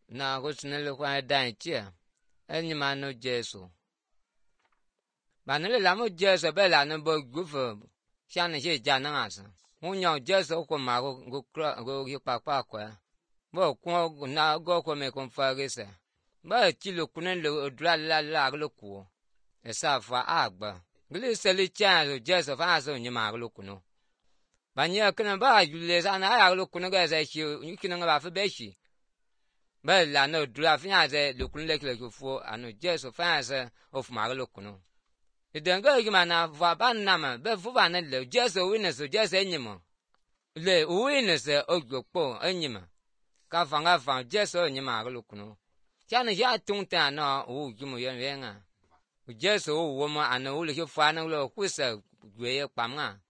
na kusnele kwa danchia enyi manu Jesu banele lamu Jesu bela no bo gufu shane je jana asa unyo Jesu ko ma go yipapa kwa bo ko na go ko me kon fagese ba chilo kunen le dra la lo ku esa fa agba gili seli chan Jesu fa so nyima lo kuno banya kana ba yule sana ya lo kuno ga za shi yikino ba fa be shi ba la no dra fa ya ze lo kuno le ku fu anu Jesu fa sa of ma lo kuno idenga yima na va ban na ma be fu ba na le Jesu witness Jesu enyimo le witness ogbopo enyima ka fanga fa Jesu nyima lo kuno chana ya tungta no o jumu yenga Jesu wo ma anu le fa na lo ku sa gwe pamga